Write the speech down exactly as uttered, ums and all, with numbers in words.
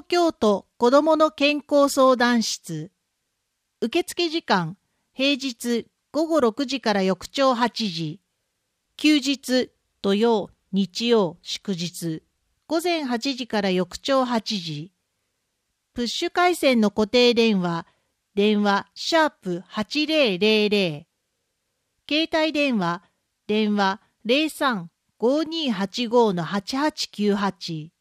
京都子どもの健康相談室。受付時間、平日ごごろくじから翌朝はちじ。休日、土曜、日曜、祝日、ごぜんはちじから翌朝はちじ。プッシュ回線の固定電話、電話、シャープはちぜろぜろぜろ。携帯電話、電話ゼロさん ごーにーはちごーのはちはちきゅうはち。